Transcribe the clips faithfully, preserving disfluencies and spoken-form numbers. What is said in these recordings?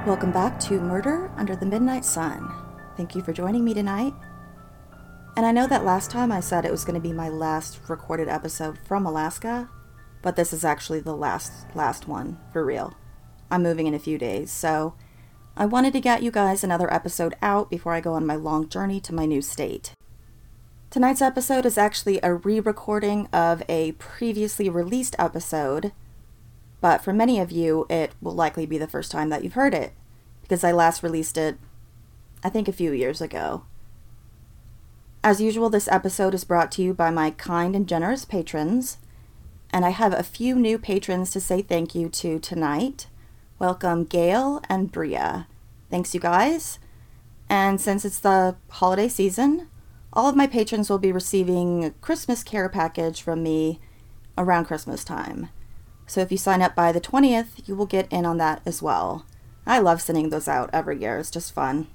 Welcome back to Murder Under the Midnight Sun. Thank you for joining me tonight. And I know that last time I said it was going to be my last recorded episode from Alaska, but this is actually the last, last one, for real. I'm moving in a few days, so I wanted to get you guys another episode out before I go on my long journey to my new state. Tonight's episode is actually a re-recording of a previously released episode, but for many of you, it will likely be the first time that you've heard it, because I last released it, I think a few years ago. As usual, this episode is brought to you by my kind and generous patrons, and I have a few new patrons to say thank you to tonight. Welcome Gail and Bria. Thanks, you guys. And since it's the holiday season, all of my patrons will be receiving a Christmas care package from me around Christmas time. So if you sign up by the twentieth, you will get in on that as well. I love sending those out every year. It's just fun.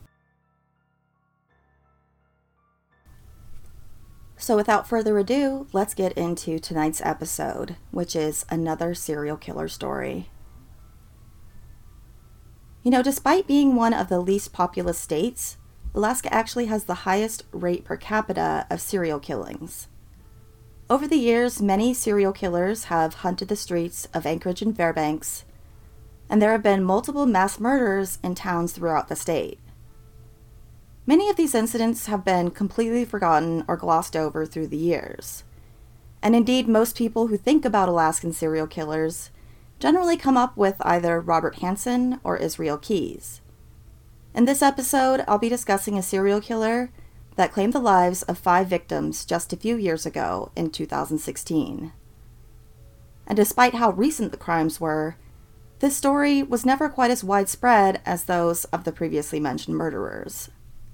So without further ado, let's get into tonight's episode, which is another serial killer story. You know, despite being one of the least populous states, Alaska actually has the highest rate per capita of serial killings. Over the years, many serial killers have hunted the streets of Anchorage and Fairbanks, and there have been multiple mass murders in towns throughout the state. Many of these incidents have been completely forgotten or glossed over through the years. And indeed, most people who think about Alaskan serial killers generally come up with either Robert Hansen or Israel Keyes. In this episode, I'll be discussing a serial killer that claimed the lives of five victims just a few years ago in two thousand sixteen. And despite how recent the crimes were, this story was never quite as widespread as those of the previously mentioned murderers.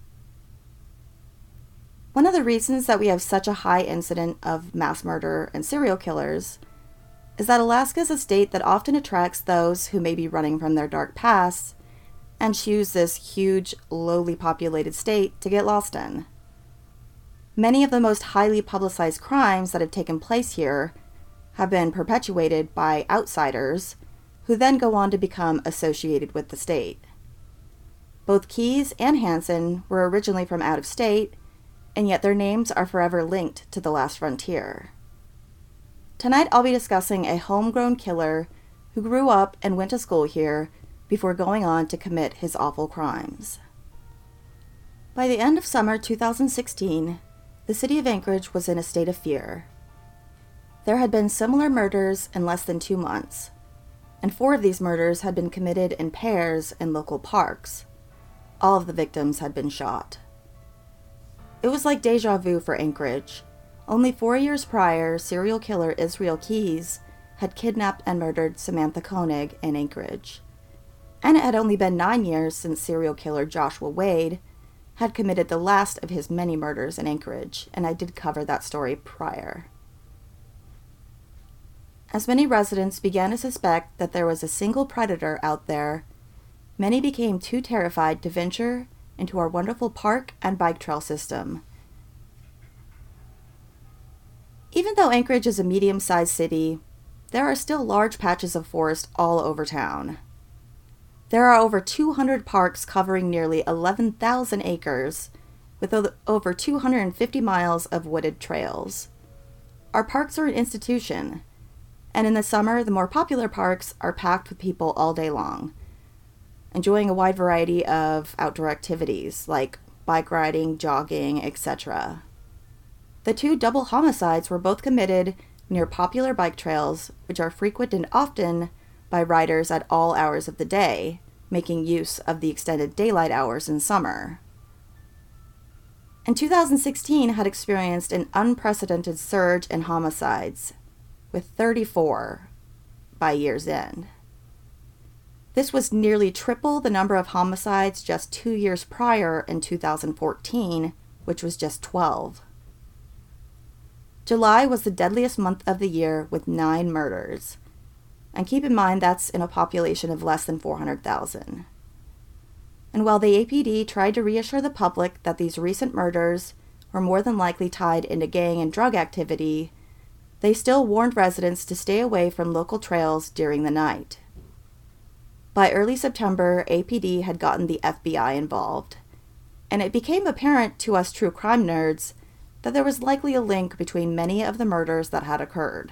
One of the reasons that we have such a high incident of mass murder and serial killers is that Alaska is a state that often attracts those who may be running from their dark pasts and choose this huge, lowly populated state to get lost in. Many of the most highly publicized crimes that have taken place here have been perpetuated by outsiders who then go on to become associated with the state. Both Keyes and Hansen were originally from out of state, and yet their names are forever linked to the last frontier. Tonight I'll be discussing a homegrown killer who grew up and went to school here before going on to commit his awful crimes. By the end of summer two thousand sixteen, the city of Anchorage was in a state of fear. There had been similar murders in less than two months, and four of these murders had been committed in pairs in local parks. All of the victims had been shot. It was like deja vu for Anchorage. Only four years prior, serial killer Israel Keyes had kidnapped and murdered Samantha Koenig in Anchorage. And it had only been nine years since serial killer Joshua Wade had committed the last of his many murders in Anchorage, and I did cover that story prior. As many residents began to suspect that there was a single predator out there, many became too terrified to venture into our wonderful park and bike trail system. Even though Anchorage is a medium-sized city, there are still large patches of forest all over town. There are over two hundred parks covering nearly eleven thousand acres, with over two hundred fifty miles of wooded trails. Our parks are an institution, and in the summer, the more popular parks are packed with people all day long, enjoying a wide variety of outdoor activities like bike riding, jogging, et cetera. The two double homicides were both committed near popular bike trails, which are frequented often by riders at all hours of the day, making use of the extended daylight hours in summer. And two thousand sixteen had experienced an unprecedented surge in homicides, with thirty-four by year's end. This was nearly triple the number of homicides just two years prior in two thousand fourteen, which was just twelve. July was the deadliest month of the year with nine murders. And keep in mind that's in a population of less than four hundred thousand. And while the A P D tried to reassure the public that these recent murders were more than likely tied into gang and drug activity, they still warned residents to stay away from local trails during the night. By early September, A P D had gotten the F B I involved, and it became apparent to us true crime nerds that there was likely a link between many of the murders that had occurred.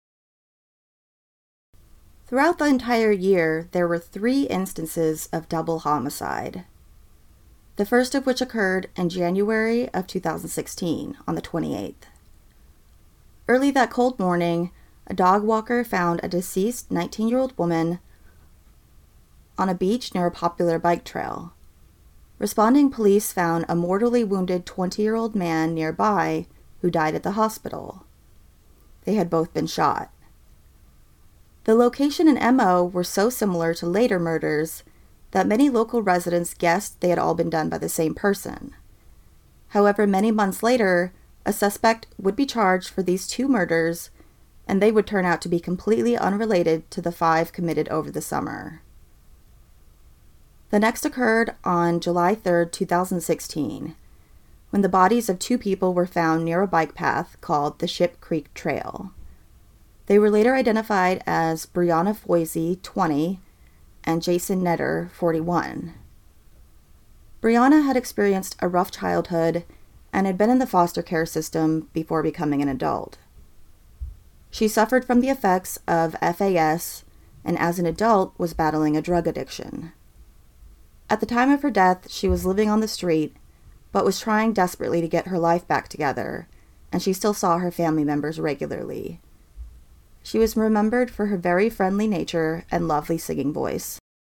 Throughout the entire year, there were three instances of double homicide. The first of which occurred in January of two thousand sixteen, on the twenty-eighth. Early that cold morning, a dog walker found a deceased nineteen-year-old woman on a beach near a popular bike trail. Responding police found a mortally wounded twenty-year-old man nearby who died at the hospital. They had both been shot. The location and M O were so similar to later murders that many local residents guessed they had all been done by the same person. However, many months later, a suspect would be charged for these two murders, and they would turn out to be completely unrelated to the five committed over the summer. The next occurred on July third, two thousand sixteen, when the bodies of two people were found near a bike path called the Ship Creek Trail. They were later identified as Brianna Foisey, twenty, and Jason Netter, forty-one. Brianna had experienced a rough childhood and had been in the foster care system before becoming an adult. She suffered from the effects of F A S and as an adult was battling a drug addiction. At the time of her death, she was living on the street, but was trying desperately to get her life back together, and she still saw her family members regularly. She was remembered for her very friendly nature and lovely singing voice.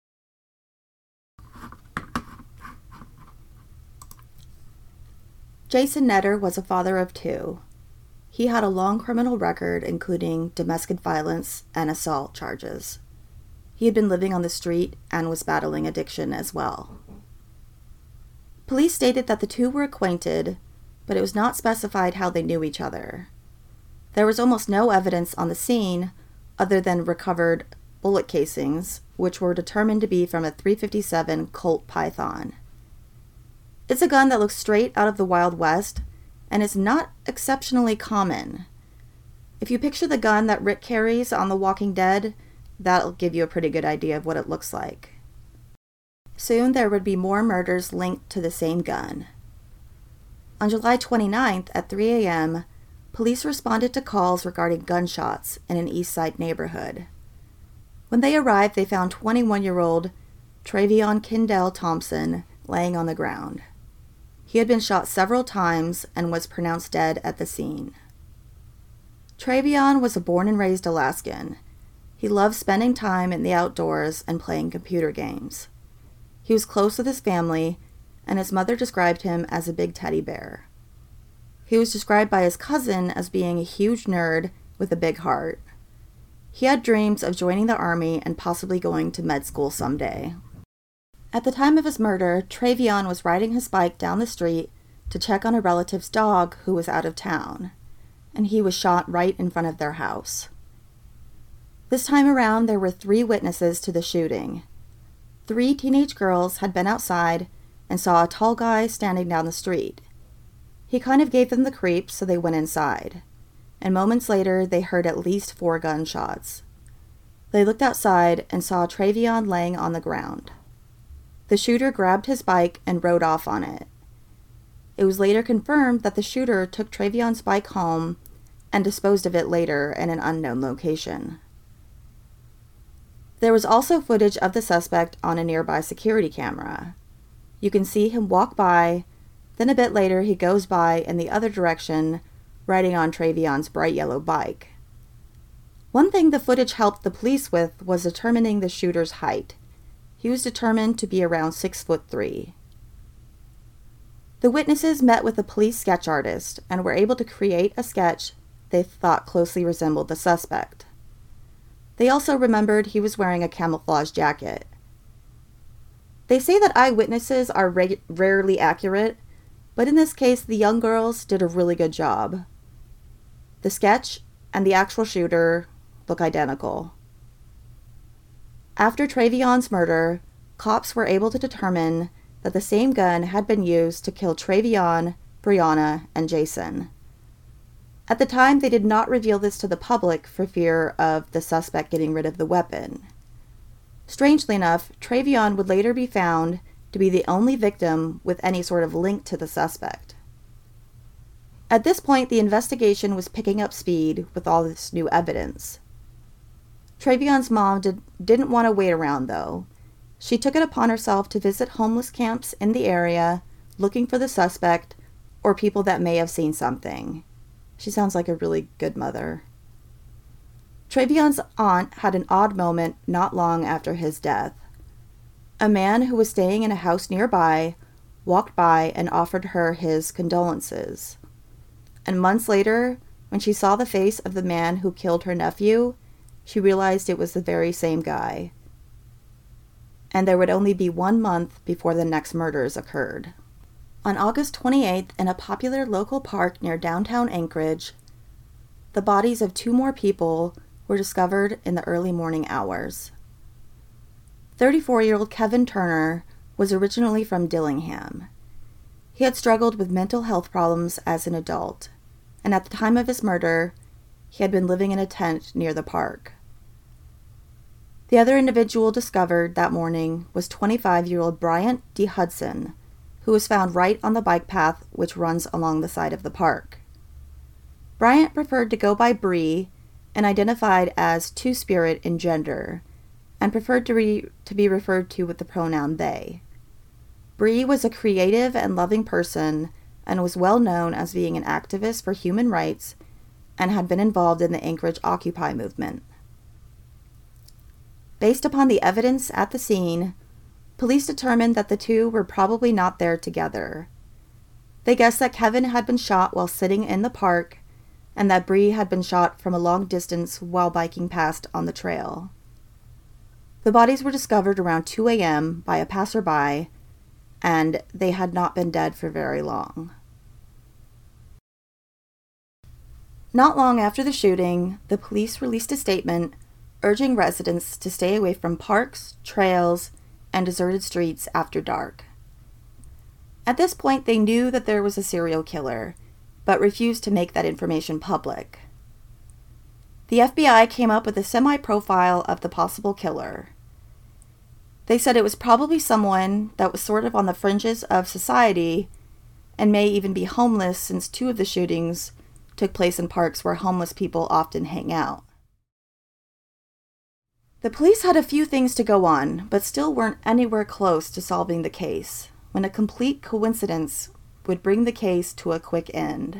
Jason Netter was a father of two. He had a long criminal record, including domestic violence and assault charges. He had been living on the street and was battling addiction as well. Police stated that the two were acquainted, but it was not specified how they knew each other. There was almost no evidence on the scene other than recovered bullet casings, which were determined to be from a three fifty-seven Colt Python. It's a gun that looks straight out of the Wild West, and is not exceptionally common. If you picture the gun that Rick carries on The Walking Dead, that'll give you a pretty good idea of what it looks like. Soon there would be more murders linked to the same gun. On July twenty-ninth at three a.m., police responded to calls regarding gunshots in an East Side neighborhood. When they arrived, they found twenty-one-year-old Travion Kindell Thompson laying on the ground. He had been shot several times and was pronounced dead at the scene. Travion was a born and raised Alaskan. He loved spending time in the outdoors and playing computer games. He was close with his family, and his mother described him as a big teddy bear. He was described by his cousin as being a huge nerd with a big heart. He had dreams of joining the army and possibly going to med school someday. At the time of his murder, Travion was riding his bike down the street to check on a relative's dog who was out of town, and he was shot right in front of their house. This time around, there were three witnesses to the shooting. Three teenage girls had been outside and saw a tall guy standing down the street. He kind of gave them the creeps, so they went inside, and moments later they heard at least four gunshots. They looked outside and saw Travion laying on the ground. The shooter grabbed his bike and rode off on it. It was later confirmed that the shooter took Travion's bike home and disposed of it later in an unknown location. There was also footage of the suspect on a nearby security camera. You can see him walk by, then a bit later he goes by in the other direction, riding on Travion's bright yellow bike. One thing the footage helped the police with was determining the shooter's height. He was determined to be around six foot three. The witnesses met with a police sketch artist and were able to create a sketch they thought closely resembled the suspect. They also remembered he was wearing a camouflage jacket. They say that eyewitnesses are reg- rarely accurate, but in this case the young girls did a really good job. The sketch and the actual shooter look identical. After Travion's murder, cops were able to determine that the same gun had been used to kill Travion, Brianna, and Jason. At the time, they did not reveal this to the public for fear of the suspect getting rid of the weapon. Strangely enough, Travion would later be found to be the only victim with any sort of link to the suspect. At this point, the investigation was picking up speed with all this new evidence. Travion's mom did, didn't want to wait around, though. She took it upon herself to visit homeless camps in the area, looking for the suspect or people that may have seen something. She sounds like a really good mother. Travion's aunt had an odd moment not long after his death. A man who was staying in a house nearby walked by and offered her his condolences. And months later, when she saw the face of the man who killed her nephew, she realized it was the very same guy. And there would only be one month before the next murders occurred. On August twenty-eighth, in a popular local park near downtown Anchorage, the bodies of two more people were discovered in the early morning hours. thirty-four-year-old Kevin Turner was originally from Dillingham. He had struggled with mental health problems as an adult, and at the time of his murder, he had been living in a tent near the park. The other individual discovered that morning was twenty-five-year-old Bryant D. Hudson, who was found right on the bike path which runs along the side of the park. Bryant preferred to go by Bree and identified as Two-Spirit in gender, and preferred to, re- to be referred to with the pronoun they. Bree was a creative and loving person and was well known as being an activist for human rights and had been involved in the Anchorage Occupy movement. Based upon the evidence at the scene, police determined that the two were probably not there together. They guessed that Kevin had been shot while sitting in the park and that Bree had been shot from a long distance while biking past on the trail. The bodies were discovered around two a.m. by a passerby, and they had not been dead for very long. Not long after the shooting, the police released a statement urging residents to stay away from parks, trails, and deserted streets after dark. At this point, they knew that there was a serial killer, but refused to make that information public. The F B I came up with a semi-profile of the possible killer. They said it was probably someone that was sort of on the fringes of society and may even be homeless, since two of the shootings took place in parks where homeless people often hang out. The police had a few things to go on, but still weren't anywhere close to solving the case, when a complete coincidence would bring the case to a quick end.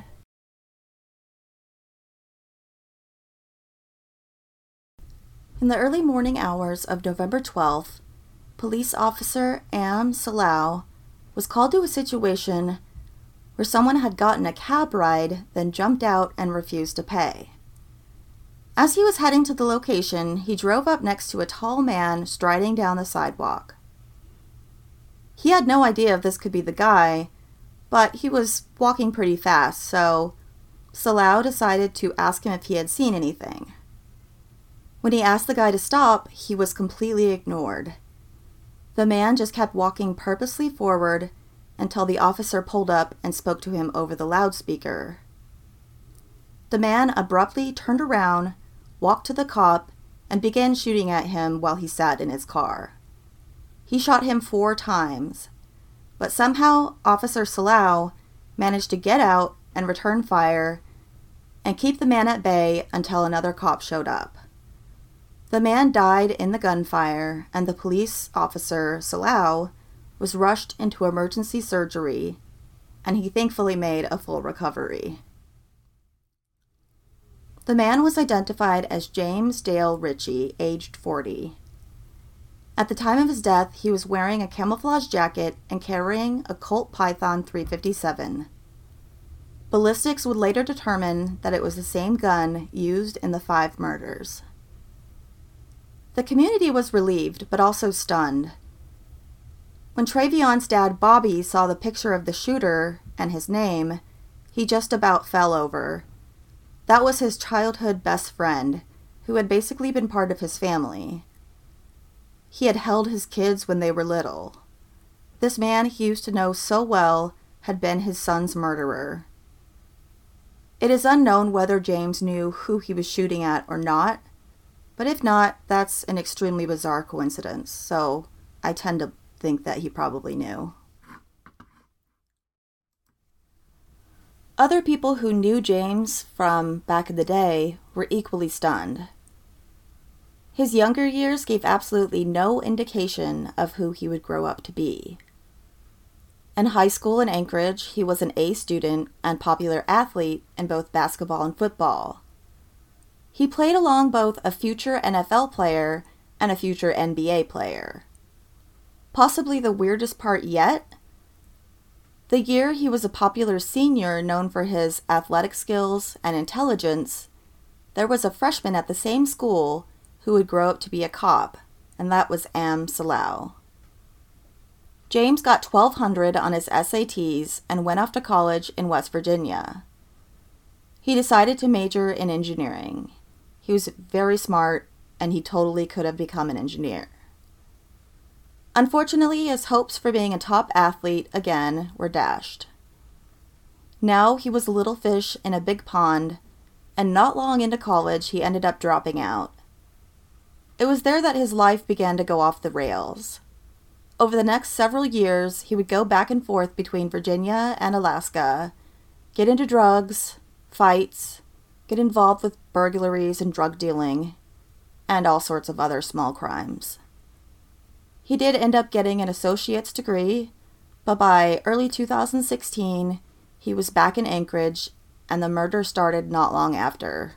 In the early morning hours of November twelfth, police officer Am Salau was called to a situation where someone had gotten a cab ride, then jumped out and refused to pay. As he was heading to the location, he drove up next to a tall man striding down the sidewalk. He had no idea if this could be the guy, but he was walking pretty fast, so Salau decided to ask him if he had seen anything. When he asked the guy to stop, he was completely ignored. The man just kept walking purposely forward until the officer pulled up and spoke to him over the loudspeaker. The man abruptly turned around, walked to the cop, and began shooting at him while he sat in his car. He shot him four times, but somehow Officer Salau managed to get out and return fire and keep the man at bay until another cop showed up. The man died in the gunfire, and the police officer, Salau, was rushed into emergency surgery, and he thankfully made a full recovery. The man was identified as James Dale Ritchie, aged forty. At the time of his death, he was wearing a camouflage jacket and carrying a Colt Python three fifty-seven. Ballistics would later determine that it was the same gun used in the five murders. The community was relieved, but also stunned. When Travion's dad, Bobby, saw the picture of the shooter and his name, he just about fell over. That was his childhood best friend, who had basically been part of his family. He had held his kids when they were little. This man he used to know so well had been his son's murderer. It is unknown whether James knew who he was shooting at or not, But if not, that's an extremely bizarre coincidence, so I tend to think that he probably knew. Other people who knew James from back in the day were equally stunned. His younger years gave absolutely no indication of who he would grow up to be. In high school in Anchorage, he was an A student and popular athlete in both basketball and football. He played along both a future N F L player and a future N B A player. Possibly the weirdest part yet? The year he was a popular senior known for his athletic skills and intelligence, there was a freshman at the same school who would grow up to be a cop, and that was Am Salau. James got twelve hundred on his S A Ts and went off to college in West Virginia. He decided to major in engineering. He was very smart, and he totally could have become an engineer. Unfortunately, his hopes for being a top athlete again were dashed. Now he was a little fish in a big pond, and not long into college he ended up dropping out. It was there that his life began to go off the rails. Over the next several years, he would go back and forth between Virginia and Alaska, get into drugs, fights, get involved with burglaries and drug dealing, and all sorts of other small crimes. He did end up getting an associate's degree, but by early two thousand sixteen, he was back in Anchorage, and the murder started not long after.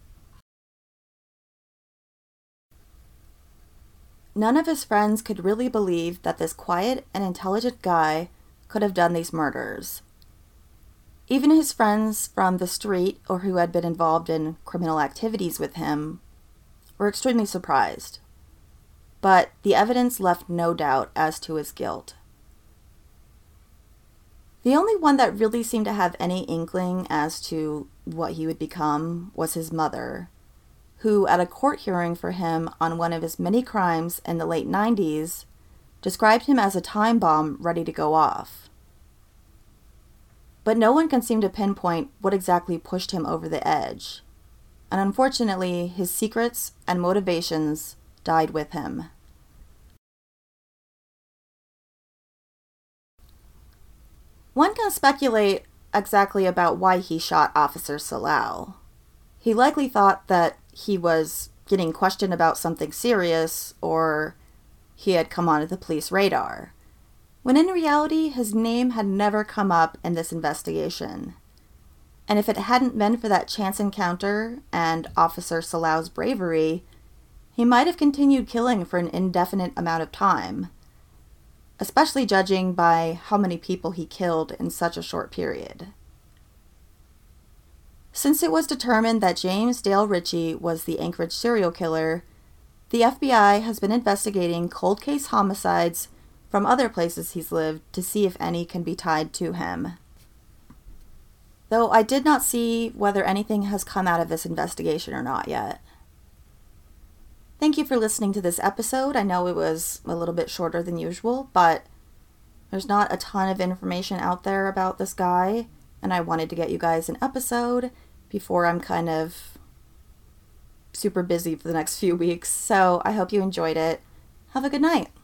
None of his friends could really believe that this quiet and intelligent guy could have done these murders. Even his friends from the street or who had been involved in criminal activities with him were extremely surprised. But the evidence left no doubt as to his guilt. The only one that really seemed to have any inkling as to what he would become was his mother, who, at a court hearing for him on one of his many crimes in the late nineties, described him as a time bomb ready to go off. But no one can seem to pinpoint what exactly pushed him over the edge, and unfortunately, his secrets and motivations died with him. One can speculate exactly about why he shot Officer Salau. He likely thought that he was getting questioned about something serious, or he had come onto the police radar, when in reality his name had never come up in this investigation. And if it hadn't been for that chance encounter and Officer Salau's bravery, he might have continued killing for an indefinite amount of time, especially judging by how many people he killed in such a short period. Since it was determined that James Dale Ritchie was the Anchorage serial killer, the F B I has been investigating cold case homicides from other places he's lived to see if any can be tied to him. Though I did not see whether anything has come out of this investigation or not yet. Thank you for listening to this episode. I know it was a little bit shorter than usual, but there's not a ton of information out there about this guy, and I wanted to get you guys an episode before I'm kind of super busy for the next few weeks. So I hope you enjoyed it. Have a good night.